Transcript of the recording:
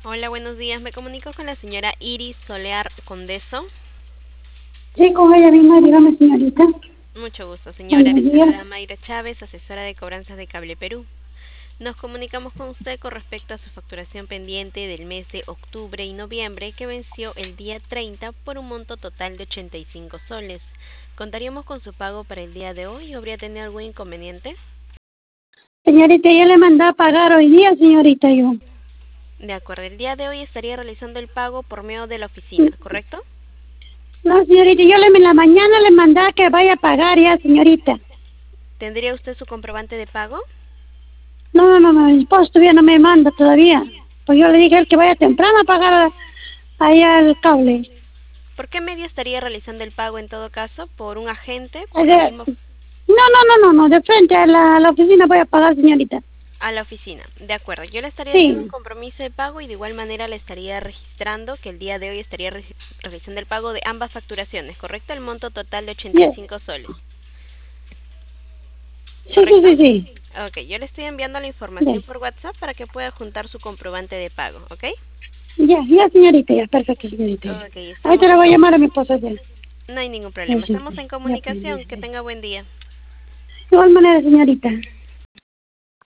Hola, buenos días. Me comunico con la señora Iris Solear Condeso. Sí, con ella misma, dígame, señorita. Mucho gusto, señora. Buenos Le días. saluda Mayra Chávez, asesora de cobranzas de Cable Perú. Nos comunicamos con usted con respecto a su facturación pendiente del mes de octubre y noviembre que venció el día 30 por un monto total de 85 soles. ¿Contaríamos con su pago para el día de hoy o habría tenido algún inconveniente? Señorita, yo le mandé a pagar hoy día, señorita, yo. De acuerdo, el día de hoy estaría realizando el pago por medio de la oficina, ¿correcto? No, señorita, en la mañana le mandé a que vaya a pagar ya, señorita. ¿Tendría usted su comprobante de pago? No, mi esposo todavía no me manda todavía. Pues yo le dije a él que vaya temprano a pagar allá el cable. ¿Por qué medio estaría realizando el pago en todo caso? ¿Por un agente? O ¿Por el sea, mismo no, de frente a la oficina voy a pagar, señorita. a la oficina? De acuerdo, yo le estaría haciendo un Sí, compromiso de pago y de igual manera le estaría registrando que el día de hoy estaría realizando el pago de ambas facturaciones, ¿correcto? El monto total de ya. 85 soles, Sí, sí, ¿correcto? sí, sí. Ok, yo le estoy enviando la Ya, información por WhatsApp para que pueda juntar su comprobante de pago, ¿ok? ya, señorita, ya, perfecto, señorita. Ya. Ok, Ahorita estamos le en voy a llamar a mi esposo ya. no hay ningún Ya, problema, sí, estamos en ya, pues, comunicación, que ya. tenga buen día. De igual manera, señorita.